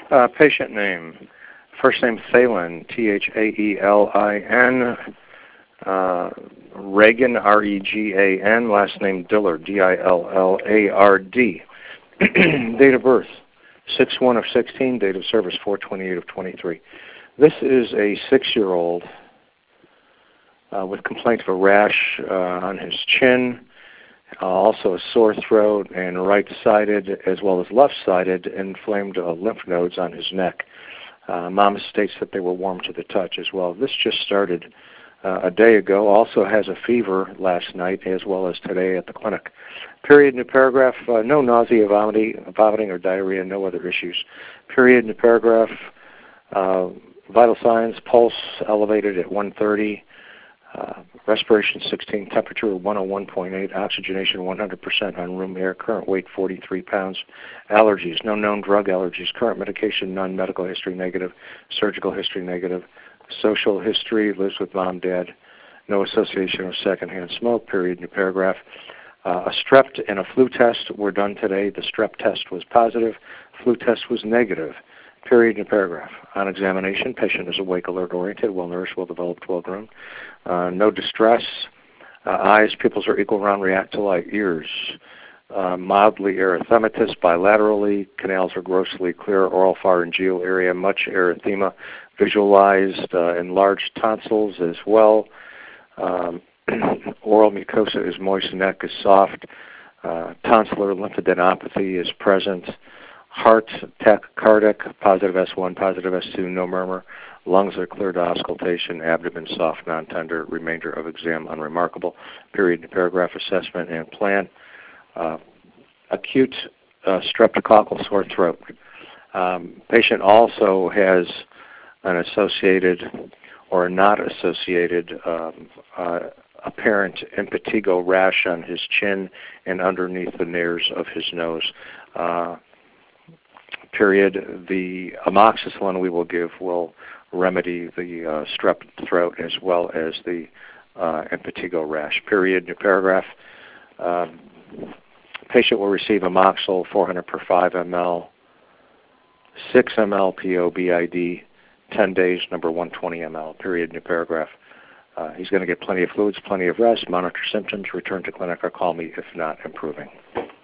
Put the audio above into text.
Patient name. First name Thaelin, Thaelin. Regan, Regan. Last name Dillard, Dillard. Date of birth, 6/1 of 16. Date of service, 4/28 of 23. This is a 6-year-old with complaint of a rash on his chin, also a sore throat, and right-sided as well as left-sided inflamed lymph nodes on his neck. Mom states that they were warm to the touch as well. This just started a day ago. Also has a fever last night as well as today at the clinic. Period, new paragraph, no nausea, vomiting or diarrhea, no other issues. Period, new paragraph, vital signs, pulse elevated at 130, respiration 16, temperature 101.8, oxygenation 100% on room air, current weight 43 pounds. Allergies, no known drug allergies. Current medication, none. Medical history negative. Surgical history negative. Social history, lives with mom, dad. No association with secondhand smoke. Period, new paragraph. A strep and a flu test were done today. The strep test was positive. Flu test was negative. Period, new paragraph. On examination, patient is awake, alert, oriented, well-nourished, well-developed, well-grown. No distress. Eyes, pupils are equal, round, react to light. Ears, mildly erythematous bilaterally. Canals are grossly clear. Oral pharyngeal area, much erythema. Visualized enlarged tonsils as well. Oral mucosa is moist, neck is soft. Tonsillar lymphadenopathy is present. Heart tachycardic, positive S1, positive S2, no murmur. Lungs are clear to auscultation. Abdomen soft, non-tender. Remainder of exam unremarkable. Period, paragraph, assessment and plan. Acute streptococcal sore throat. Patient also has an associated or not associated apparent impetigo rash on his chin and underneath the nares of his nose. Period. The amoxicillin we will give will remedy the strep throat as well as the impetigo rash. Period. New paragraph. Patient will receive amoxil 400 per 5 ml, 6 ml POBID, 10 days, number 120 ml. Period. New paragraph. He's going to get plenty of fluids, plenty of rest, monitor symptoms, return to clinic, or call me if not improving.